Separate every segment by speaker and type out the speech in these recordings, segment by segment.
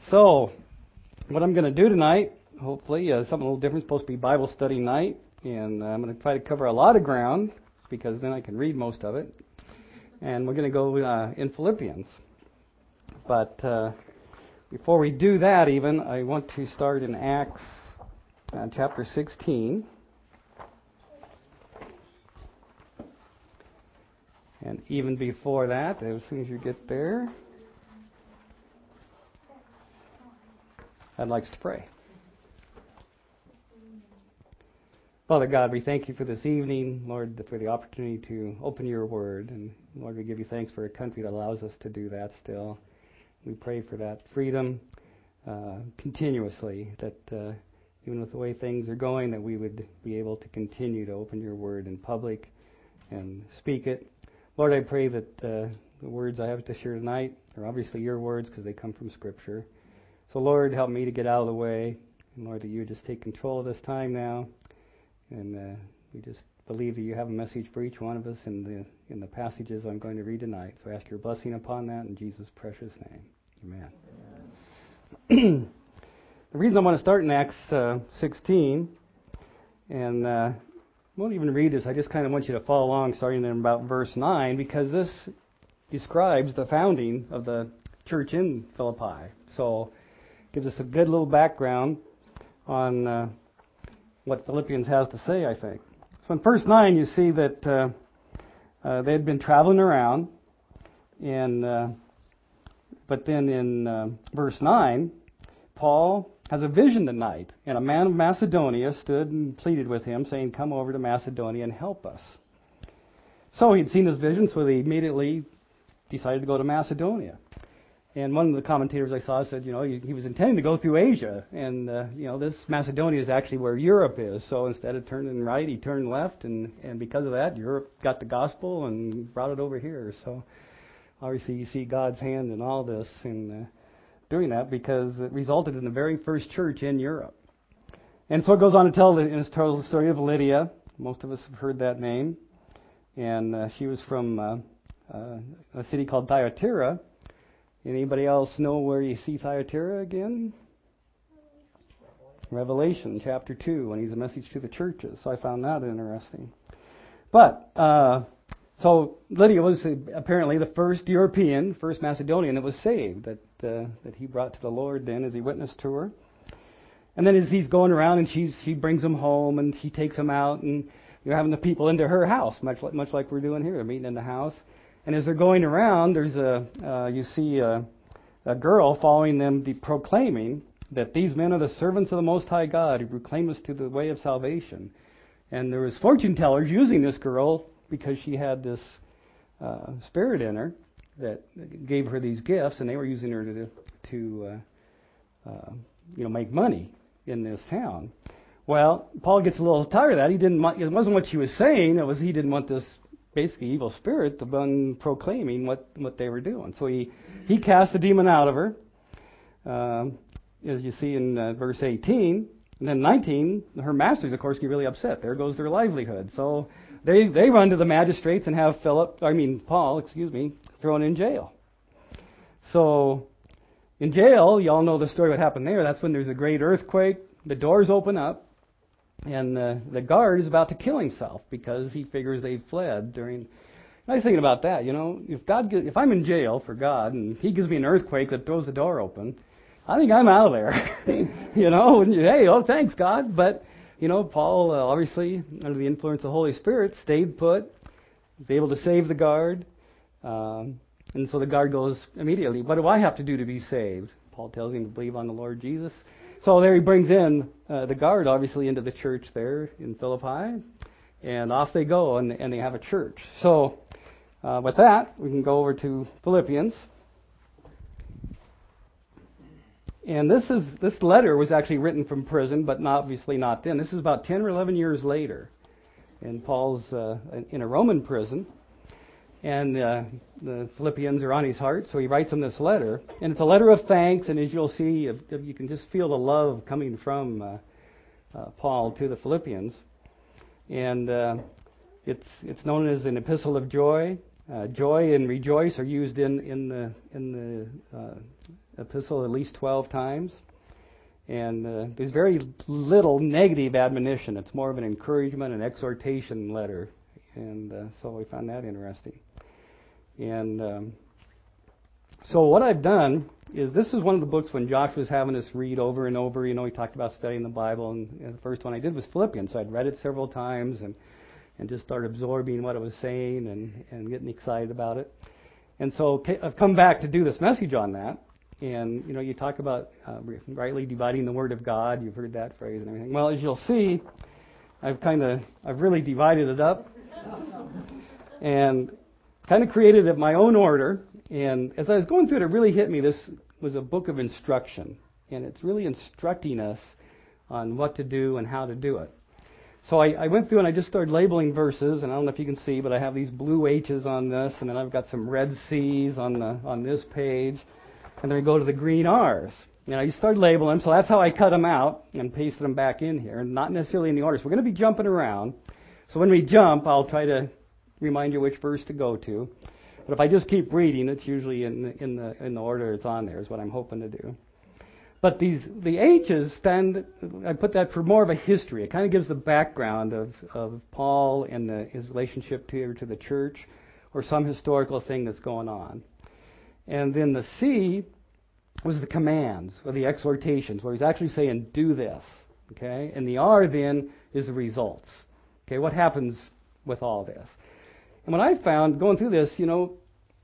Speaker 1: So, what I'm going to do tonight, hopefully, something a little different. It's supposed to be Bible study night, and I'm going to try to cover a lot of ground because then I can read most of it. And we're going to go in Philippians. But before we do that, even, I want to start in Acts chapter 16. And even before that, as soon as you get there, I'd like us to pray. Father God, we thank you for this evening, Lord, for the opportunity to open your word. And Lord, we give you thanks for a country that allows us to do that still. We pray for that freedom continuously, that even with the way things are going, that we would be able to continue to open your word in public and speak it. Lord, I pray that the words I have to share tonight are obviously your words because they come from Scripture. So, Lord, help me to get out of the way. And, Lord, that you just take control of this time now. And we just believe that you have a message for each one of us in the passages I'm going to read tonight. So I ask your blessing upon that in Jesus' precious name. Amen. The reason I want to start in Acts 16, and I won't even read this, I just kind of want you to follow along starting in about verse 9, because this describes the founding of the church in Philippi. So gives us a good little background on what Philippians has to say, I think. So in verse 9, you see that they had been traveling around, and but then in verse 9, Paul has a vision at night, and a man of Macedonia stood and pleaded with him, saying, "Come over to Macedonia and help us." So he'd seen this vision, so they immediately decided to go to Macedonia. And one of the commentators I saw said, he was intending to go through Asia. And, this Macedonia is actually where Europe is. So instead of turning right, he turned left. And because of that, Europe got the gospel and brought it over here. So obviously you see God's hand in all this in doing that, because it resulted in the very first church in Europe. And so it goes on to tell the story of Lydia. Most of us have heard that name. And she was from a city called Thyatira. Anybody else know where you see Thyatira again? Revelation chapter 2, when he's a message to the churches. So I found that interesting. But, so Lydia was apparently the first Macedonian that was saved, that he brought to the Lord then as he witnessed to her. And then as he's going around, and she brings him home, and she takes him out, and you're having the people into her house, much like we're doing here. They're meeting in the house. And as they're going around, there's you see a girl following them, proclaiming that these men are the servants of the Most High God who proclaim us to the way of salvation. And there was fortune tellers using this girl because she had this spirit in her that gave her these gifts, and they were using her to make money in this town. Well, Paul gets a little tired of that. It wasn't what she was saying. It was he didn't want this basically evil spirit, the one proclaiming what they were doing. So he cast the demon out of her, as you see in verse 18. And then 19, her masters, of course, get really upset. There goes their livelihood. So they run to the magistrates and have Paul, thrown in jail. So in jail, you all know the story what happened there. That's when there's a great earthquake. The doors open up. And the guard is about to kill himself because he figures they've fled during. I was thinking about that. If I'm in jail for God and He gives me an earthquake that throws the door open, I think I'm out of there. Hey, thanks God. But Paul obviously under the influence of the Holy Spirit stayed put, was able to save the guard, and so the guard goes immediately. What do I have to do to be saved? Paul tells him to believe on the Lord Jesus. So there he brings in the guard, obviously, into the church there in Philippi, and off they go, and they have a church. So with that, we can go over to Philippians. And this letter was actually written from prison, but obviously not then. This is about 10 or 11 years later, and Paul's in a Roman prison. And the Philippians are on his heart, so he writes them this letter. And it's a letter of thanks, and as you'll see, you can just feel the love coming from Paul to the Philippians. And it's known as an epistle of joy. Joy and rejoice are used in the epistle at least 12 times. And there's very little negative admonition. It's more of an encouragement, an exhortation letter. And so we found that interesting. And so what I've done is, this is one of the books when Josh was having us read over and over. You know, he talked about studying the Bible, and the first one I did was Philippians. So I'd read it several times and just started absorbing what it was saying and getting excited about it. And so I've come back to do this message on that. And, you know, you talk about rightly dividing the Word of God. You've heard that phrase and everything. Well, as you'll see, I've really divided it up and kind of created it my own order. And as I was going through it, it really hit me. This was a book of instruction. And it's really instructing us on what to do and how to do it. So I went through and I just started labeling verses, and I don't know if you can see, but I have these blue H's on this, and then I've got some red C's on this page, and then I go to the green R's. And I started labeling them, so that's how I cut them out and pasted them back in here, and not necessarily in the order. So we're going to be jumping around. So when we jump, I'll try to remind you which verse to go to. But if I just keep reading, it's usually in the order it's on there, is what I'm hoping to do. But the H's I put that for more of a history. It kind of gives the background of Paul and his relationship to the church, or some historical thing that's going on. And then the C was the commands, or the exhortations, where he's actually saying, do this. Okay? And the R then is the results. Okay, what happens with all this? And what I found going through this, you know,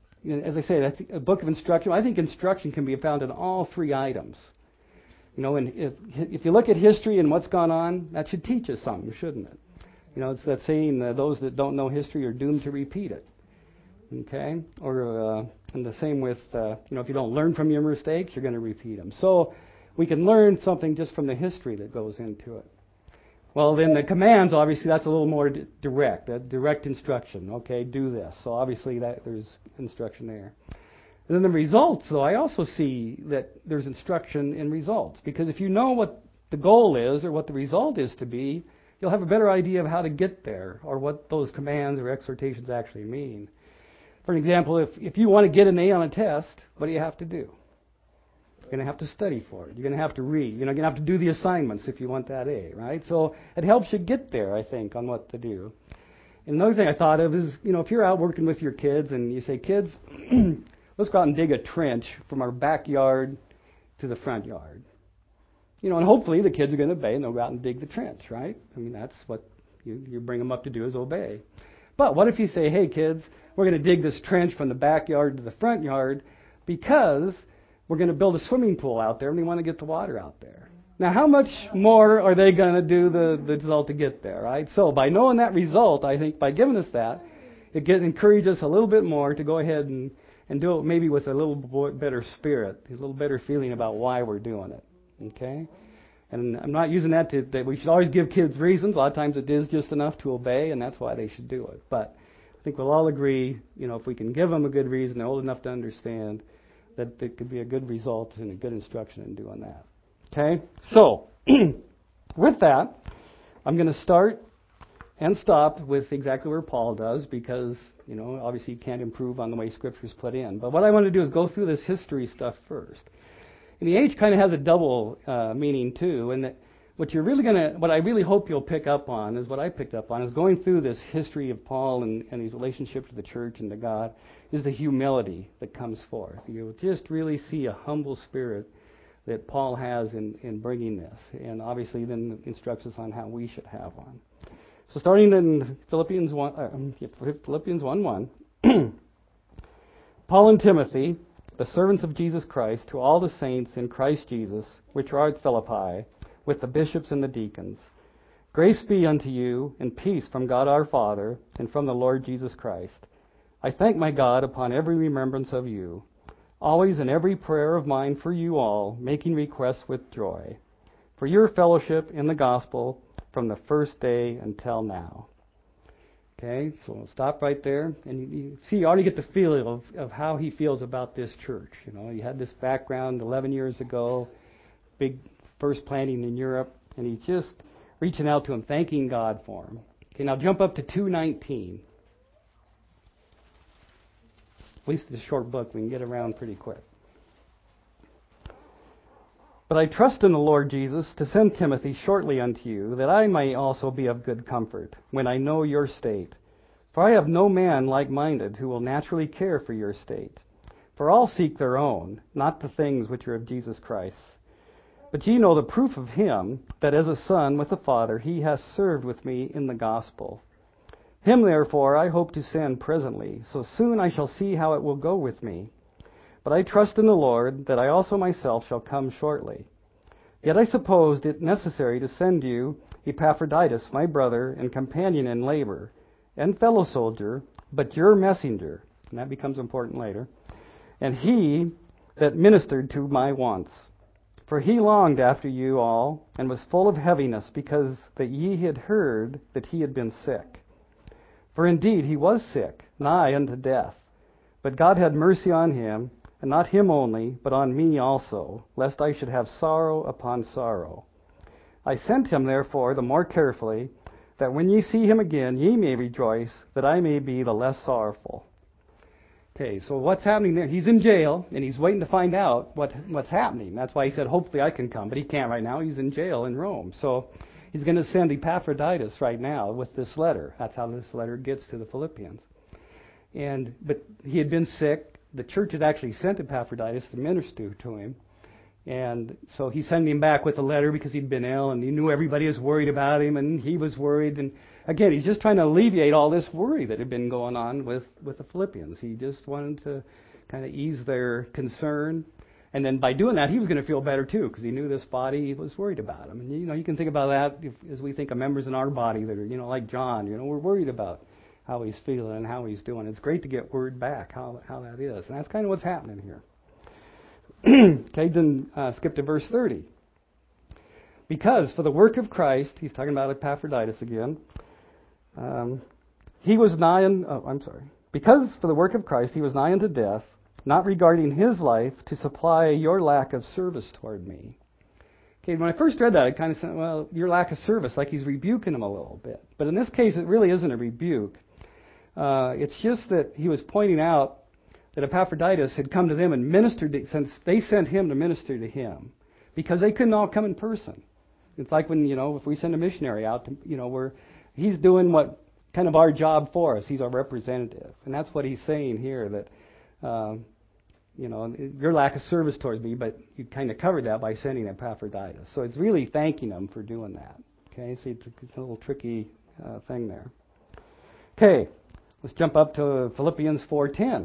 Speaker 1: as I say, that's a book of instruction. I think instruction can be found in all three items. You know, and if you look at history and what's gone on, that should teach us something, shouldn't it? You know, it's that saying, those that don't know history are doomed to repeat it. Okay? Or, and the same with, you know, if you don't learn from your mistakes, you're going to repeat them. So we can learn something just from the history that goes into it. Well, then the commands, obviously, that's a little more direct instruction. Okay, do this. So obviously there's instruction there. And then the results, though, I also see that there's instruction in results. Because if you know what the goal is or what the result is to be, you'll have a better idea of how to get there, or what those commands or exhortations actually mean. For example, if you want to get an A on a test, what do you have to do? You're going to have to study for it. You're going to have to read. You're going to have to do the assignments if you want that A, right? So it helps you get there, I think, on what to do. And another thing I thought of is, you know, if you're out working with your kids and you say, kids, let's go out and dig a trench from our backyard to the front yard. You know, and hopefully the kids are going to obey and they'll go out and dig the trench, right? I mean, that's what you bring them up to do, is obey. But what if you say, hey, kids, we're going to dig this trench from the backyard to the front yard because we're going to build a swimming pool out there and we want to get the water out there. Now, how much more are they going to do the result to get there, right? So by knowing that result, I think by giving us that, it encourages us a little bit more to go ahead and do it maybe with a little better spirit, a little better feeling about why we're doing it. Okay? And I'm not using that that we should always give kids reasons. A lot of times it is just enough to obey, and that's why they should do it. But I think we'll all agree, you know, if we can give them a good reason, they're old enough to understand, that there could be a good result and a good instruction in doing that. Okay? So, with that, I'm going to start and stop with exactly where Paul does, because, you know, obviously you can't improve on the way Scripture's put in. But what I want to do is go through this history stuff first. And the H kind of has a double meaning too, and that what I really hope you'll pick up on is what I picked up on, is going through this history of Paul and his relationship to the church and to God, is the humility that comes forth. You'll just really see a humble spirit that Paul has in bringing this, and obviously then instructs us on how we should have one. So starting in Philippians 1:1, Paul and Timothy, the servants of Jesus Christ, to all the saints in Christ Jesus, which are at Philippi, with the bishops and the deacons. Grace be unto you, and peace from God our Father, and from the Lord Jesus Christ. I thank my God upon every remembrance of you, always in every prayer of mine for you all, making requests with joy, for your fellowship in the gospel from the first day until now. Okay, so we'll stop right there. And you see, you already get the feel of how he feels about this church. You know, he had this background 11 years ago, big first planting in Europe, and he's just reaching out to him, thanking God for him. Okay, now jump up to 2:19. At least it's a short book. We can get around pretty quick. But I trust in the Lord Jesus to send Timothy shortly unto you, that I may also be of good comfort, when I know your state. For I have no man like-minded who will naturally care for your state. For all seek their own, not the things which are of Jesus Christ. But ye know the proof of him, that as a son with the Father he hath served with me in the gospel. Him therefore I hope to send presently, so soon I shall see how it will go with me. But I trust in the Lord that I also myself shall come shortly. Yet I supposed it necessary to send you Epaphroditus, my brother and companion in labor, and fellow soldier, but your messenger, and that becomes important later, and he that ministered to my wants. For he longed after you all, and was full of heaviness, because that ye had heard that he had been sick. For indeed he was sick, nigh unto death. But God had mercy on him, and not him only, but on me also, lest I should have sorrow upon sorrow. I sent him therefore the more carefully, that when ye see him again, ye may rejoice, that I may be the less sorrowful. Okay, so what's happening there? He's in jail, and he's waiting to find out what's happening. That's why he said, hopefully I can come, but he can't right now. He's in jail in Rome. So he's going to send Epaphroditus right now with this letter. That's how this letter gets to the Philippians. But he had been sick. The church had actually sent Epaphroditus to minister to him. And so he sent him back with a letter because he'd been ill, and he knew everybody was worried about him, and he was worried. And again, he's just trying to alleviate all this worry that had been going on with the Philippians. He just wanted to kind of ease their concern. And then by doing that, he was going to feel better too, because he knew this body was worried about him. And you can think about that as we think of members in our body that are, like John, we're worried about how he's feeling and how he's doing. It's great to get word back how that is. And that's kind of what's happening here. Okay, then skip to verse 30. Because for the work of Christ, he's talking about Epaphroditus again, because for the work of Christ he was nigh unto death, not regarding his life to supply your lack of service toward me. Okay, when I first read that, I kind of said, well, your lack of service, like he's rebuking him a little bit. But in this case, it really isn't a rebuke. It's just that he was pointing out that Epaphroditus had come to them and ministered, since they sent him to minister to him, because they couldn't all come in person. It's like when, if we send a missionary out, to, he's doing what kind of our job for us. He's our representative. And that's what he's saying here, that, your lack of service towards me, but you kind of covered that by sending Epaphroditus. So it's really thanking him for doing that. Okay, so it's a little tricky thing there. Okay, let's jump up to Philippians 4:10.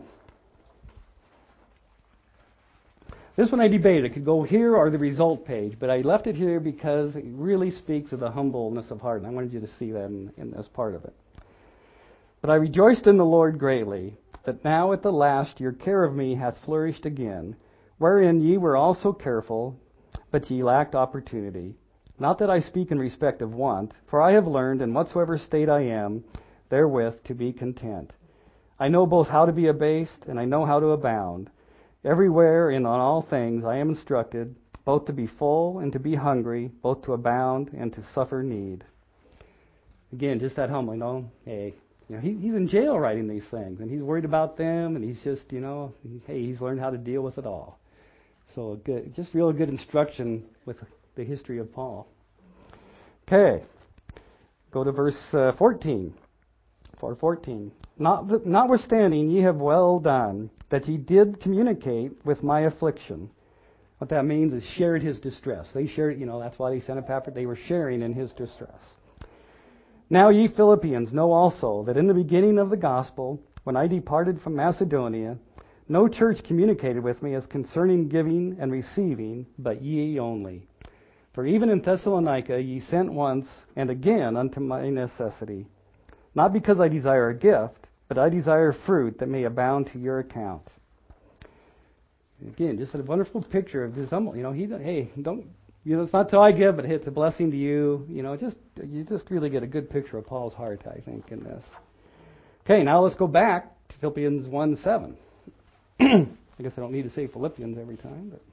Speaker 1: This one I debated. It could go here or the result page, but I left it here because it really speaks of the humbleness of heart, and I wanted you to see that in this part of it. But I rejoiced in the Lord greatly, that now at the last your care of me hath flourished again, wherein ye were also careful, but ye lacked opportunity. Not that I speak in respect of want, for I have learned in whatsoever state I am, therewith to be content. I know both how to be abased, and I know how to abound. Everywhere and on all things I am instructed, both to be full and to be hungry, both to abound and to suffer need. Again, just that humble, hey, he's in jail writing these things, and he's worried about them, and he's just, he's learned how to deal with it all. So good, just real good instruction with the history of Paul. Okay, go to verse 14. 4:14. Notwithstanding, ye have well done, that ye did communicate with my affliction. What that means is shared his distress. They shared, that's why they sent Epaphroditus. They were sharing in his distress. Now ye Philippians know also that in the beginning of the gospel, when I departed from Macedonia, no church communicated with me as concerning giving and receiving, but ye only. For even in Thessalonica ye sent once and again unto my necessity. Not because I desire a gift, but I desire fruit that may abound to your account. Again, just a wonderful picture of this humble. It's not till I give, but it's a blessing to you. You just really get a good picture of Paul's heart, I think, in this. Okay, now let's go back to Philippians 1:7. I guess I don't need to say Philippians every time, but.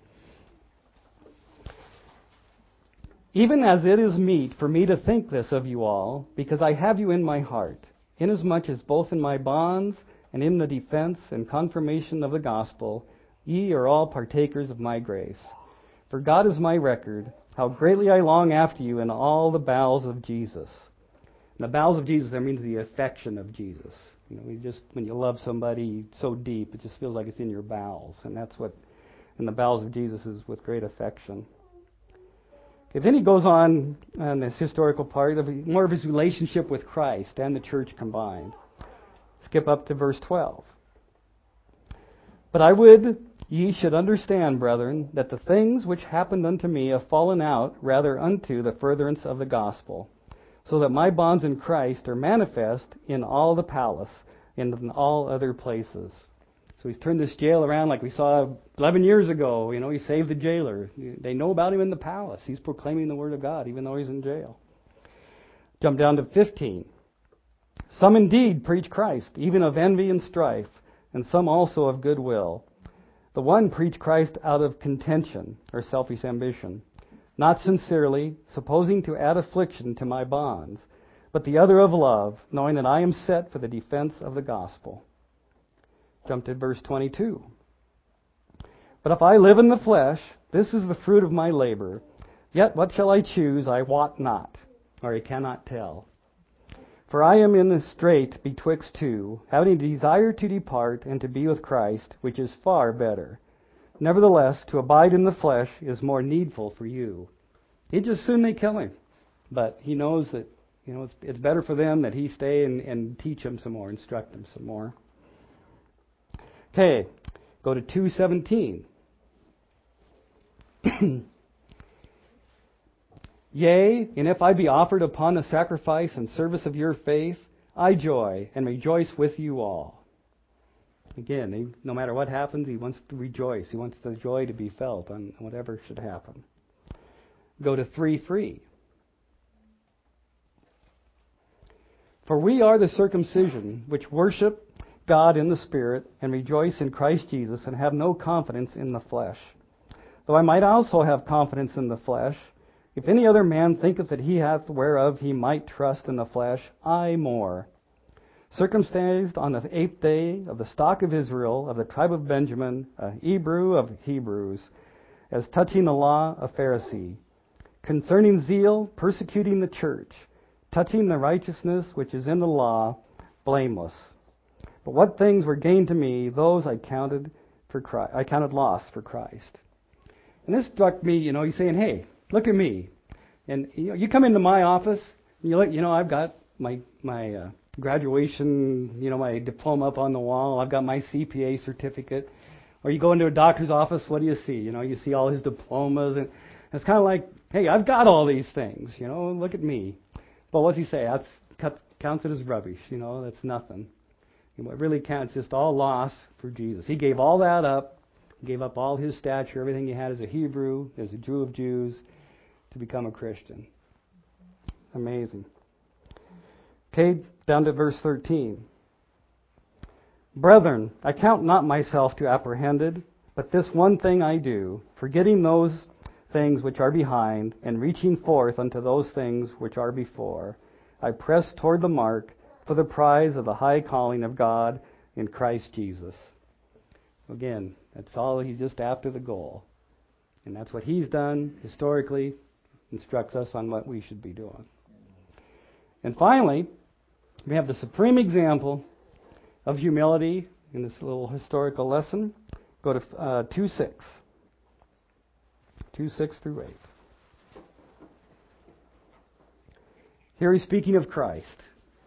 Speaker 1: Even as it is meet for me to think this of you all, because I have you in my heart, inasmuch as both in my bonds and in the defense and confirmation of the gospel, ye are all partakers of my grace. For God is my record, how greatly I long after you in all the bowels of Jesus. And the bowels of Jesus, that means the affection of Jesus. When you love somebody so deep, it just feels like it's in your bowels. And that's what in the bowels of Jesus is, with great affection. Okay, then he goes on this historical part of more of his relationship with Christ and the church combined. Skip up to verse 12. But I would ye should understand, brethren, that the things which happened unto me have fallen out rather unto the furtherance of the gospel, so that my bonds in Christ are manifest in all the palace and in all other places. So he's turned this jail around like we saw 11 years ago. He saved the jailer. They know about him in the palace. He's proclaiming the word of God even though he's in jail. Jump down to 15. Some indeed preach Christ, even of envy and strife, and some also of goodwill. The one preach Christ out of contention, or selfish ambition, not sincerely, supposing to add affliction to my bonds, but the other of love, knowing that I am set for the defense of the gospel. Jump to verse 22. But if I live in the flesh, this is the fruit of my labor. Yet what shall I choose, I wot not, or I cannot tell. For I am in the strait betwixt two, having a desire to depart and to be with Christ, which is far better. Nevertheless, to abide in the flesh is more needful for you. He'd just soon they kill him. But he knows that it's better for them that he stay and teach them some more, instruct them some more. Okay, go to 2:17. Yea, and if I be offered upon the sacrifice and service of your faith, I joy and rejoice with you all. Again, no matter what happens, he wants to rejoice. He wants the joy to be felt on whatever should happen. Go to 3:3. For we are the circumcision, which worship God in the Spirit, and rejoice in Christ Jesus, and have no confidence in the flesh. Though I might also have confidence in the flesh, if any other man thinketh that he hath whereof he might trust in the flesh, I more. Circumcised on the 8th day, of the stock of Israel, of the tribe of Benjamin, a Hebrew of Hebrews, as touching the law, a Pharisee. Concerning zeal, persecuting the church, touching the righteousness which is in the law, blameless. But what things were gained to me, those I counted loss for Christ. And this struck me, he's saying, hey, look at me. And you come into my office, and you look, I've got my graduation, my diploma up on the wall. I've got my CPA certificate. Or you go into a doctor's office, what do you see? You see all his diplomas, and it's kind of like, hey, I've got all these things. Look at me. But what's he say? Counts it as rubbish. That's nothing. And what really counts is just all loss for Jesus. He gave all that up. He gave up all his stature, everything he had as a Hebrew, as a Jew of Jews, to become a Christian. Amazing. Okay, down to verse 13. Brethren, I count not myself to apprehended, but this one thing I do, forgetting those things which are behind, and reaching forth unto those things which are before, I press toward the mark for the prize of the high calling of God in Christ Jesus. Again, that's all. He's just after the goal. And that's what he's done historically, instructs us on what we should be doing. And finally, we have the supreme example of humility in this little historical lesson. Go to 2:6. 2:6 through 8. Here he's speaking of Christ,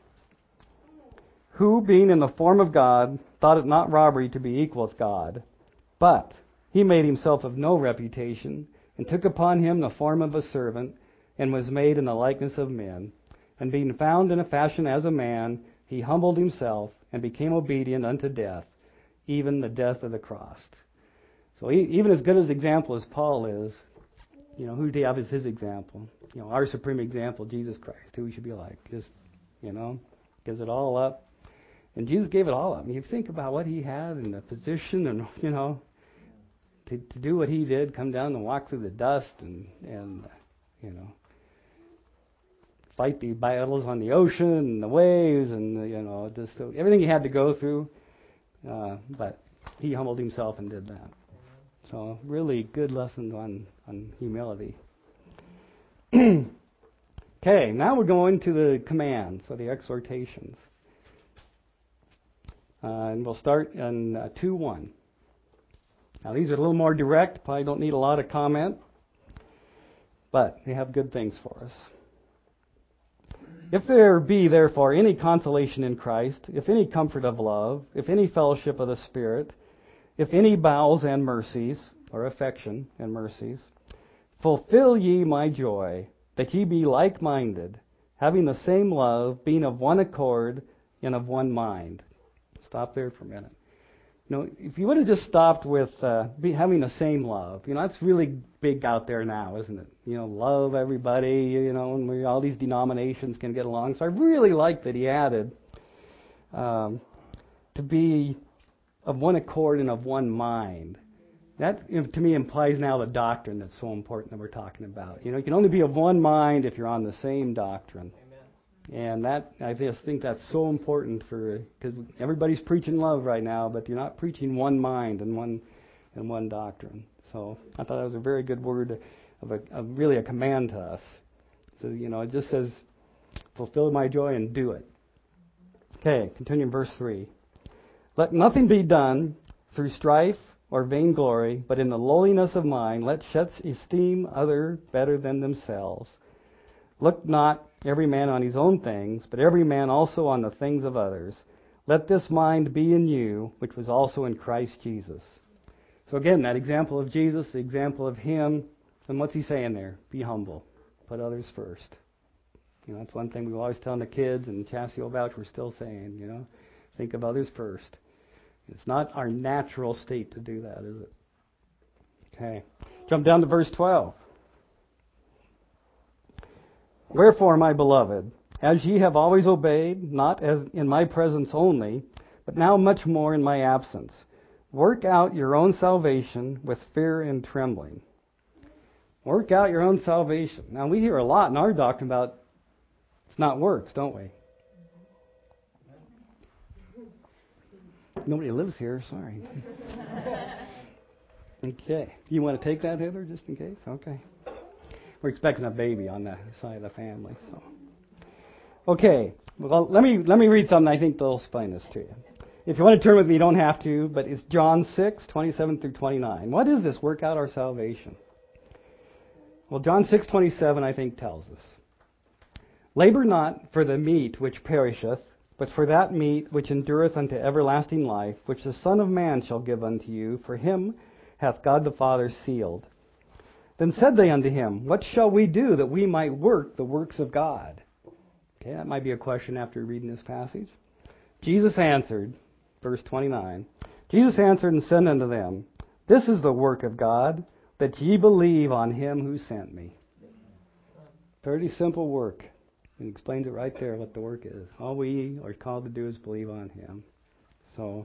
Speaker 1: who, being in the form of God, thought it not robbery to be equal with God, but he made himself of no reputation, and took upon him the form of a servant, and was made in the likeness of men. And being found in a fashion as a man, he humbled himself, and became obedient unto death, even the death of the cross. So even as good as example as Paul is, who do you have as his example? Our supreme example, Jesus Christ, who we should be like. Just, gives it all up. And Jesus gave it all up. You think about what he had and the position and, to do what he did, come down and walk through the dust and fight the battles on the ocean and the waves and, just everything he had to go through. but he humbled himself and did that. So really good lessons on humility. Okay, now we're going to the commands, or the exhortations. And we'll start in 2:1. Now these are a little more direct, probably don't need a lot of comment, but they have good things for us. If there be therefore any consolation in Christ, if any comfort of love, if any fellowship of the Spirit, if any bowels and mercies, or affection and mercies, fulfill ye my joy, that ye be like-minded, having the same love, being of one accord and of one mind. Stop there for a minute. If you would have just stopped with having the same love, that's really big out there now, isn't it? Love everybody, and all these denominations can get along. So I really like that he added to be of one accord and of one mind. That, to me, implies now the doctrine that's so important that we're talking about. You can only be of one mind if you're on the same doctrine. And that, I just think that's so important because everybody's preaching love right now, but you're not preaching one mind and one doctrine. So I thought that was a very good word of really a command to us. So, it just says, fulfill my joy and do it. Okay, continue in verse 3. Let nothing be done through strife or vainglory, but in the lowliness of mind, let such esteem other better than themselves. Look not every man on his own things, but every man also on the things of others. Let this mind be in you, which was also in Christ Jesus. So again, that example of Jesus, the example of him, and what's he saying there? Be humble. Put others first. That's one thing we always tell the kids, and Chassio Vouch we're still saying, think of others first. It's not our natural state to do that, is it? Okay. Jump down to verse 12. Wherefore, my beloved, as ye have always obeyed, not as in my presence only, but now much more in my absence, work out your own salvation with fear and trembling. Work out your own salvation. Now, we hear a lot in our doctrine about it's not works, don't we? Nobody lives here, sorry. Okay. You want to take that, Heather, just in case? Okay. We're expecting a baby on the side of the family. So, okay. Well, let me read something. I think they'll explain this to you. If you want to turn with me, you don't have to. But it's John 6:27 through 29. What is this? Work out our salvation. Well, John 6:27 I think tells us, labor not for the meat which perisheth, but for that meat which endureth unto everlasting life, which the Son of Man shall give unto you. For him hath God the Father sealed. Then said they unto him, what shall we do that we might work the works of God? Okay, that might be a question after reading this passage. Jesus answered, verse 29, Jesus answered and said unto them, this is the work of God, that ye believe on him who sent me. Pretty simple work. He explains it right there what the work is. All we are called to do is believe on him. So,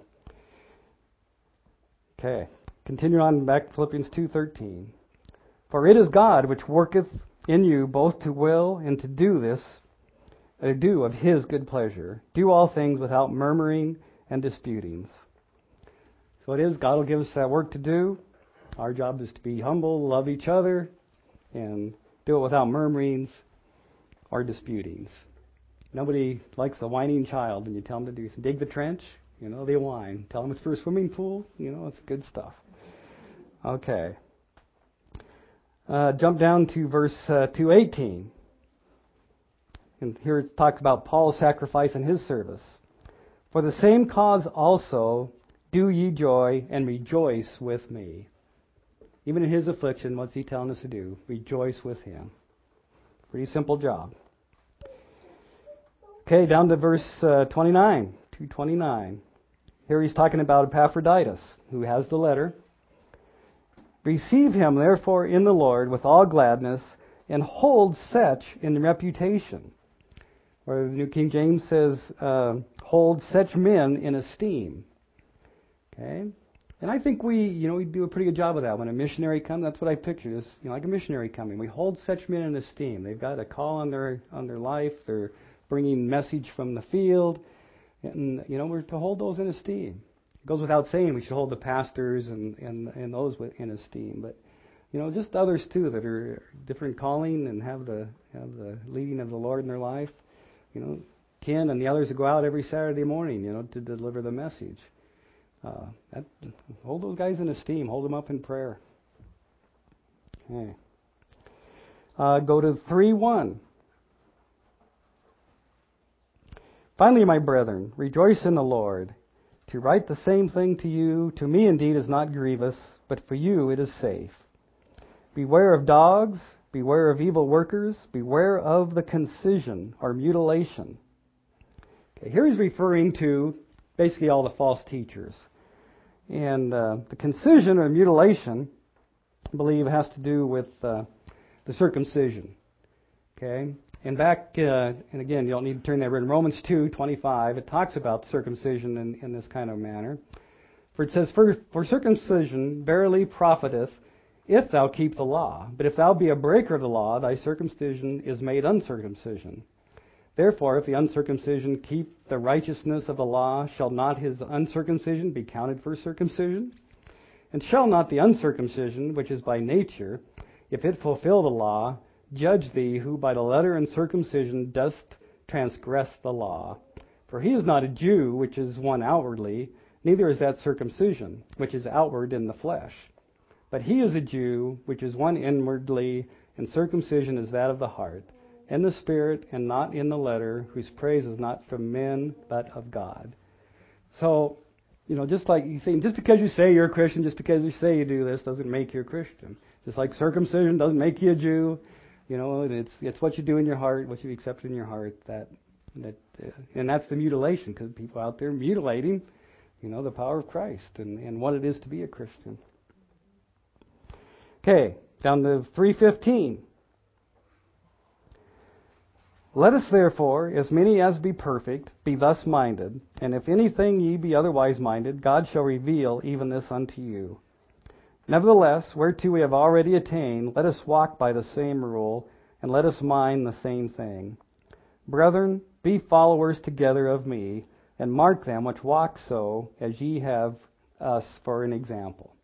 Speaker 1: okay. Continue on back to Philippians 2:13. For it is God which worketh in you both to will and to do of his good pleasure. Do all things without murmuring and disputings. So it is, God will give us that work to do. Our job is to be humble, love each other, and do it without murmurings or disputings. Nobody likes the whining child when you tell them to do something. Dig the trench, they whine. Tell them it's for a swimming pool, it's good stuff. Okay. Jump down to verse 2:18. And here it talks about Paul's sacrifice and his service. For the same cause also do ye joy and rejoice with me. Even in his affliction, what's he telling us to do? Rejoice with him. Pretty simple job. Okay, down to verse 29, 2:29. Here he's talking about Epaphroditus, who has the letter. Receive him, therefore, in the Lord with all gladness, and hold such in reputation. Or the New King James says, hold such men in esteem. Okay? And I think we do a pretty good job of that. When a missionary comes, that's what I picture, is like a missionary coming. We hold such men in esteem. They've got a call on their life. They're bringing message from the field. And, we're to hold those in esteem. It goes without saying we should hold the pastors and those in esteem, but just others too that are different calling and have the leading of the Lord in their life. Ken and the others that go out every Saturday morning, to deliver the message. Hold those guys in esteem. Hold them up in prayer. Okay. Go to 3:1. Finally, my brethren, rejoice in the Lord. To write the same thing to me indeed is not grievous, but for you it is safe. Beware of dogs, beware of evil workers, beware of the concision or mutilation. Okay, here he's referring to basically all the false teachers. And the concision or mutilation, I believe, has to do with the circumcision. Okay? And back, and again, you don't need to turn there, in Romans 2:25, it talks about circumcision in this kind of manner. For it says, For circumcision verily profiteth, if thou keep the law. But if thou be a breaker of the law, thy circumcision is made uncircumcision. Therefore, if the uncircumcision keep the righteousness of the law, shall not his uncircumcision be counted for circumcision? And shall not the uncircumcision, which is by nature, if it fulfill the law, judge thee, who by the letter and circumcision dost transgress the law? For he is not a Jew, which is one outwardly, neither is that circumcision, which is outward in the flesh. But he is a Jew, which is one inwardly, and circumcision is that of the heart, in the spirit, and not in the letter, whose praise is not from men, but of God. So, just like he's saying, just because you say you're a Christian, just because you say you do this, doesn't make you a Christian. Just like circumcision doesn't make you a Jew. It's what you do in your heart, what you accept in your heart, and that's the mutilation, because people out there mutilating, the power of Christ and what it is to be a Christian. Okay, down to 3:15. Let us therefore, as many as be perfect, be thus minded, and if anything ye be otherwise minded, God shall reveal even this unto you. Nevertheless, whereto we have already attained, let us walk by the same rule, and let us mind the same thing. Brethren, be followers together of me, and mark them which walk so, as ye have us for an example.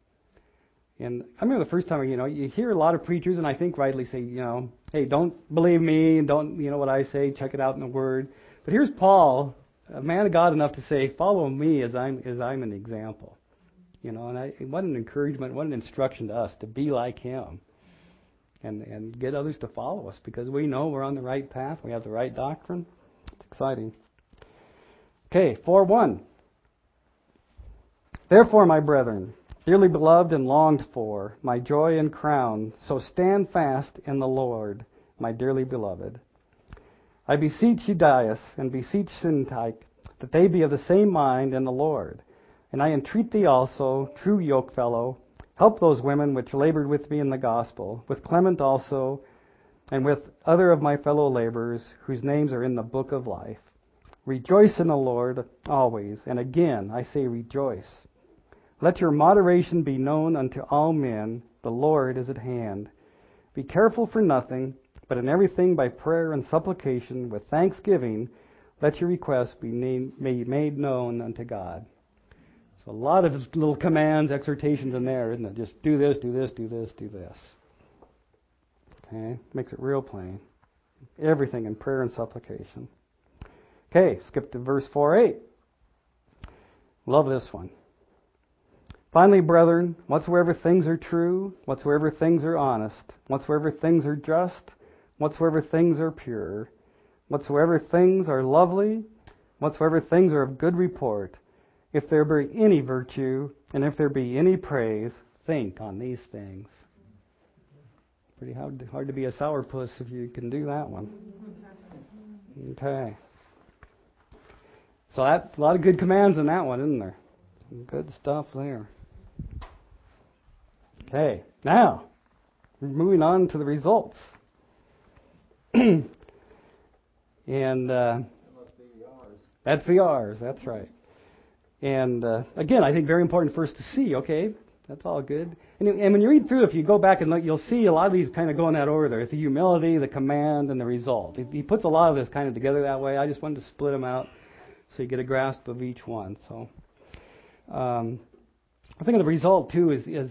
Speaker 1: And I remember the first time, you hear a lot of preachers, and I think rightly say, hey, don't believe me, and don't, what I say, check it out in the Word. But here's Paul, a man of God enough to say, follow me as I'm an example. And what an encouragement, what an instruction to us to be like him and get others to follow us, because we know we're on the right path, we have the right doctrine. It's exciting. Okay, 4:1. Therefore, my brethren, dearly beloved and longed for, my joy and crown, so stand fast in the Lord, my dearly beloved. I beseech Euodias and beseech Syntyche that they be of the same mind in the Lord. And I entreat thee also, true yokefellow, help those women which labored with me in the gospel, with Clement also, and with other of my fellow laborers, whose names are in the book of life. Rejoice in the Lord always, and again I say rejoice. Let your moderation be known unto all men, the Lord is at hand. Be careful for nothing, but in everything by prayer and supplication, with thanksgiving, let your requests be made known unto God. So a lot of little commands, exhortations in there, isn't it? Just do this, do this, do this, do this. Okay, makes it real plain. Everything in prayer and supplication. Okay, skip to verse 4:8. Love this one. Finally, brethren, whatsoever things are true, whatsoever things are honest, whatsoever things are just, whatsoever things are pure, whatsoever things are lovely, whatsoever things are of good report, if there be any virtue, and if there be any praise, think on these things. Pretty hard to be a sourpuss if you can do that one. Okay. So a lot of good commands in that one, isn't there? Good stuff there. Okay, now, we're moving on to the results. And that's the R's, that's right. And again, I think very important for us to see, okay, that's all good. And when you read through, if you go back and look, you'll see a lot of these kind of go in that order. It's the humility, the command, and the result. He puts a lot of this kind of together that way. I just wanted to split them out so you get a grasp of each one. So, I think the result too is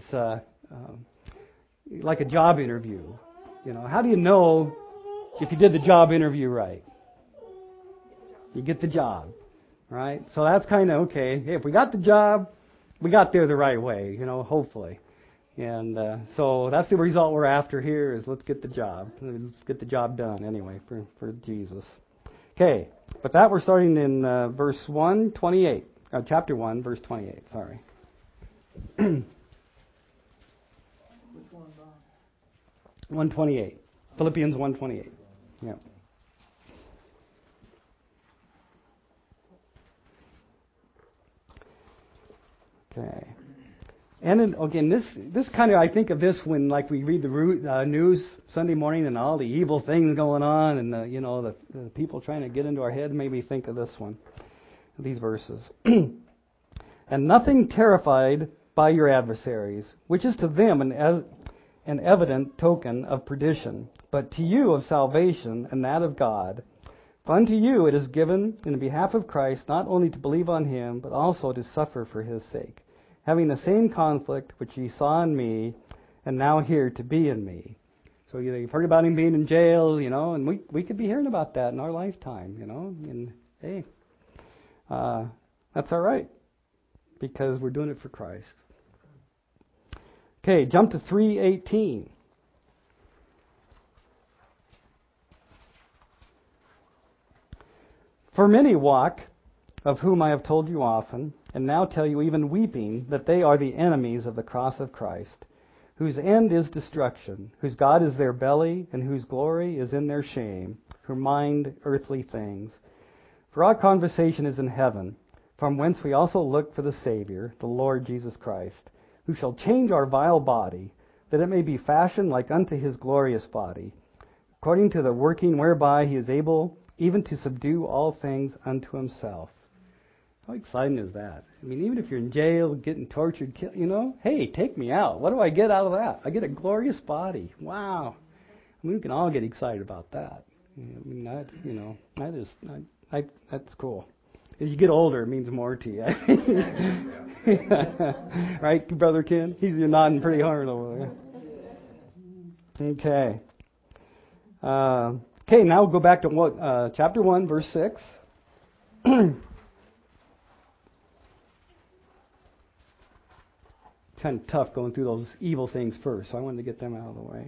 Speaker 1: like a job interview. How do you know if you did the job interview right? You get the job, right? So that's kind of okay. Hey, if we got the job, we got there the right way, hopefully. And so that's the result we're after here is let's get the job. Let's get the job done anyway for Jesus. Okay, but that we're starting in verse 128. Chapter 1, verse 28, sorry.
Speaker 2: Which one, Bob?
Speaker 1: 128. Philippians 128. Yeah. Okay. And again, this kind of, I think of this when like we read the news Sunday morning and all the evil things going on and the people trying to get into our head, made me think of this one, these verses. And nothing terrified by your adversaries, which is to them an evident token of perdition, but to you of salvation and that of God. For unto you it is given in the behalf of Christ not only to believe on him, but also to suffer for his sake, having the same conflict which ye saw in me, and now hear to be in me. So you've heard about him being in jail, and we could be hearing about that in our lifetime, and hey, that's all right, because we're doing it for Christ. Okay, jump to 3:18. For many walk, of whom I have told you often, and now tell you even weeping, that they are the enemies of the cross of Christ, whose end is destruction, whose God is their belly, and whose glory is in their shame, who mind earthly things. For our conversation is in heaven, from whence we also look for the Savior, the Lord Jesus Christ, who shall change our vile body, that it may be fashioned like unto his glorious body, according to the working whereby he is able even to subdue all things unto himself. How exciting is that? I mean, even if you're in jail, getting tortured, hey, take me out. What do I get out of that? I get a glorious body. Wow. I mean, we can all get excited about that. I mean, that's cool. As you get older, it means more to you. Right, Brother Ken? He's nodding pretty hard over there. Okay. Okay, now we'll go back to chapter 1, verse 6. Kind of tough going through those evil things first, so I wanted to get them out of the way.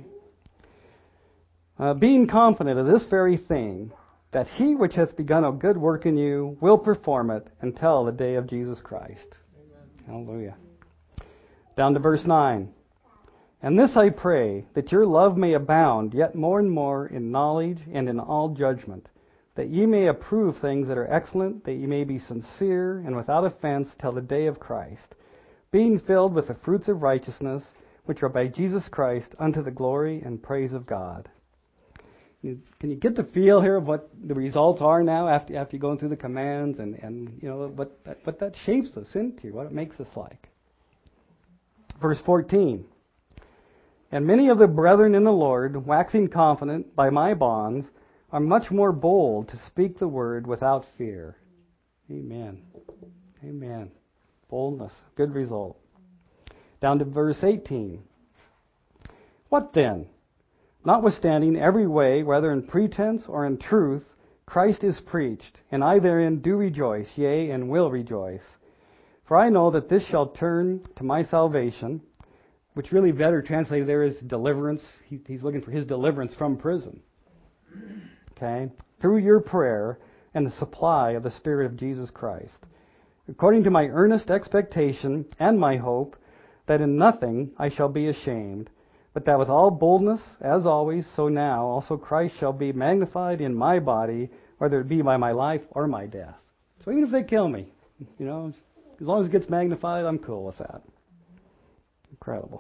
Speaker 1: Being confident of this very thing, that he which hath begun a good work in you will perform it until the day of Jesus Christ. Amen. Hallelujah. Down to verse 9. And this I pray, that your love may abound yet more and more in knowledge and in all judgment, that ye may approve things that are excellent, that ye may be sincere and without offense till the day of Christ, being filled with the fruits of righteousness, which are by Jesus Christ, unto the glory and praise of God. Can you get the feel here of what the results are now after you're going through the commands and what that shapes us into, what it makes us like? Verse 14. And many of the brethren in the Lord, waxing confident by my bonds, are much more bold to speak the word without fear. Amen. Amen. Boldness. Good result. Down to verse 18. What then? Notwithstanding every way, whether in pretense or in truth, Christ is preached, and I therein do rejoice, yea, and will rejoice. For I know that this shall turn to my salvation, which really better translated there is deliverance. He's looking for his deliverance from prison. Okay? Through your prayer and the supply of the Spirit of Jesus Christ, according to my earnest expectation and my hope, that in nothing I shall be ashamed, but that with all boldness, as always, so now also Christ shall be magnified in my body, whether it be by my life or my death. So even if they kill me, as long as it gets magnified, I'm cool with that. Incredible.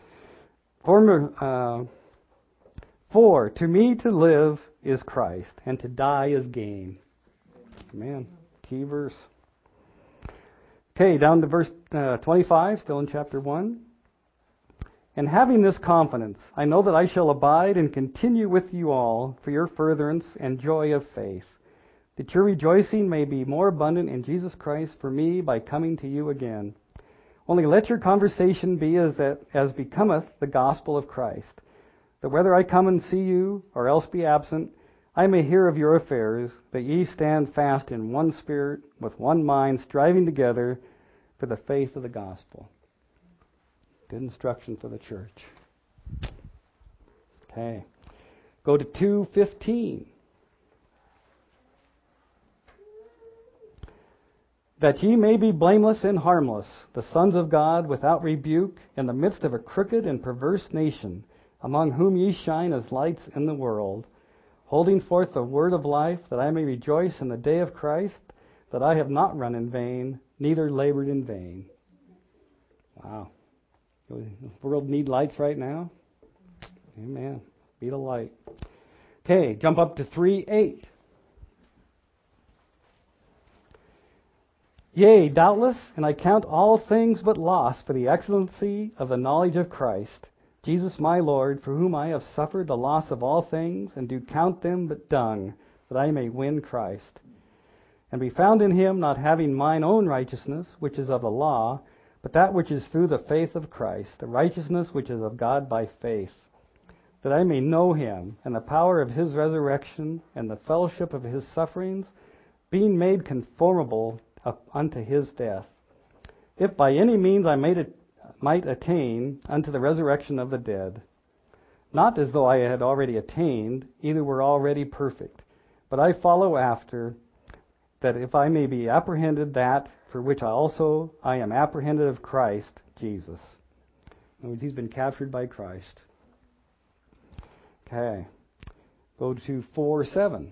Speaker 1: For to me to live is Christ, and to die is gain. Man, key verse. Okay, down to verse 25, still in chapter 1. And having this confidence, I know that I shall abide and continue with you all for your furtherance and joy of faith, that your rejoicing may be more abundant in Jesus Christ for me by coming to you again. Only let your conversation be as becometh the gospel of Christ, that whether I come and see you, or else be absent, I may hear of your affairs, that ye stand fast in one spirit, with one mind, striving together for the faith of the gospel. Good instruction for the church. Okay. Go to 2:15. That ye may be blameless and harmless, the sons of God, without rebuke, in the midst of a crooked and perverse nation, among whom ye shine as lights in the world, holding forth the word of life, that I may rejoice in the day of Christ, that I have not run in vain, neither labored in vain. Wow. The world need lights right now? Amen. Be the light. Okay, jump up to 3:8. Yea, doubtless, and I count all things but loss for the excellency of the knowledge of Christ, Jesus my Lord, for whom I have suffered the loss of all things, and do count them but dung, that I may win Christ, and be found in him, not having mine own righteousness, which is of the law, but that which is through the faith of Christ, the righteousness which is of God by faith, that I may know him, and the power of his resurrection, and the fellowship of his sufferings, being made conformable unto his death, if by any means I might attain unto the resurrection of the dead. Not as though I had already attained, either were already perfect, but I follow after, that if I may be apprehended that for which I am apprehended of Christ Jesus. In other words, he's been captured by Christ. Okay. Go to 4:7.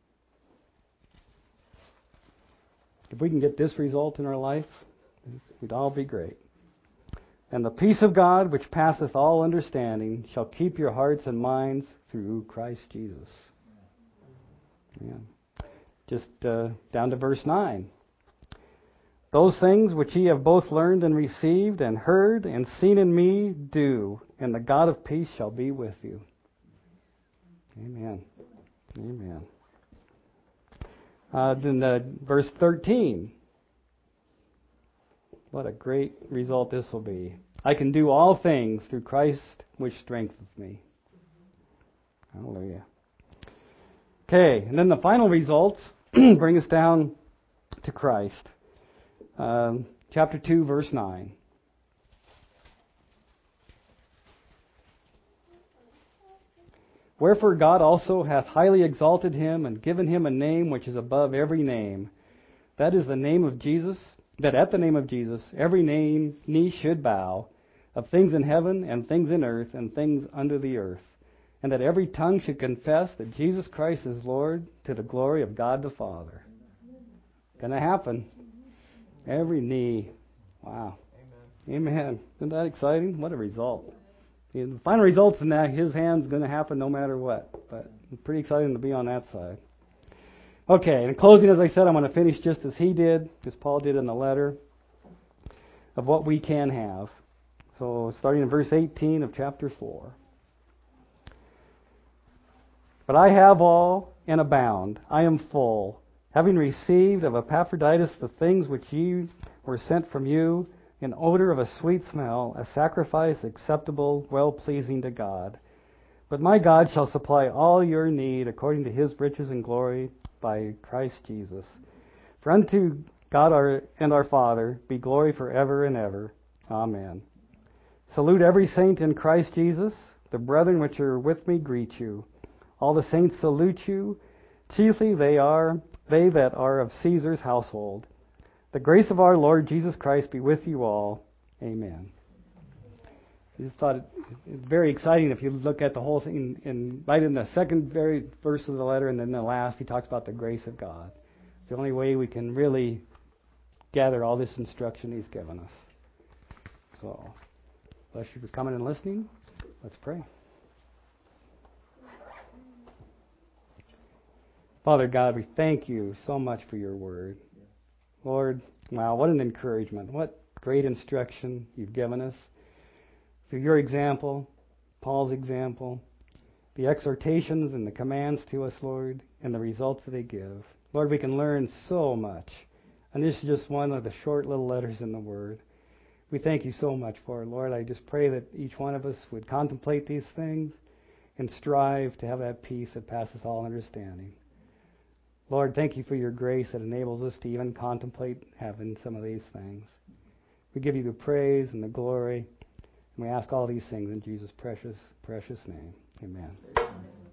Speaker 1: If we can get this result in our life, we'd all be great. And the peace of God, which passeth all understanding, shall keep your hearts and minds through Christ Jesus. Yeah. Just down to verse 9. Those things which ye have both learned and received and heard and seen in me, do, and the God of peace shall be with you. Amen. Amen. Then verse 13. What a great result this will be. I can do all things through Christ which strengtheneth me. Hallelujah. Okay, and then the final results bring us down to Christ. Chapter 2, verse 9. Wherefore God also hath highly exalted him, and given him a name which is above every name. That is the name of Jesus, that at the name of Jesus every knee should bow, of things in heaven and things in earth and things under the earth, and that every tongue should confess that Jesus Christ is Lord, to the glory of God the Father. Gonna happen. Every knee. Wow. Amen. Isn't that exciting? What a result. The final results in that, his hand's going to happen no matter what. But it's pretty exciting to be on that side. Okay, in closing, as I said, I'm going to finish just as he did, as Paul did in the letter, of what we can have. So starting in verse 18 of chapter 4. But I have all and abound. I am full, having received of Epaphroditus the things which ye were sent from you, an odor of a sweet smell, a sacrifice acceptable, well-pleasing to God. But my God shall supply all your need according to his riches and glory by Christ Jesus. For unto God our Father be glory forever and ever. Amen. Salute every saint in Christ Jesus. The brethren which are with me greet you. All the saints salute you. Chiefly they that are of Caesar's household. The grace of our Lord Jesus Christ be with you all. Amen. I just thought it's very exciting if you look at the whole thing. And right in the second very verse of the letter, and then the last, he talks about the grace of God. It's the only way we can really gather all this instruction he's given us. So, bless you for coming and listening. Let's pray. Father God, we thank you so much for your word. Lord, wow, what an encouragement. What great instruction you've given us. Through your example, Paul's example, the exhortations and the commands to us, Lord, and the results that they give. Lord, we can learn so much. And this is just one of the short little letters in the Word. We thank you so much for it, Lord. I just pray that each one of us would contemplate these things and strive to have that peace that passes all understanding. Lord, thank you for your grace that enables us to even contemplate having some of these things. We give you the praise and the glory, and we ask all these things in Jesus' precious, precious name. Amen.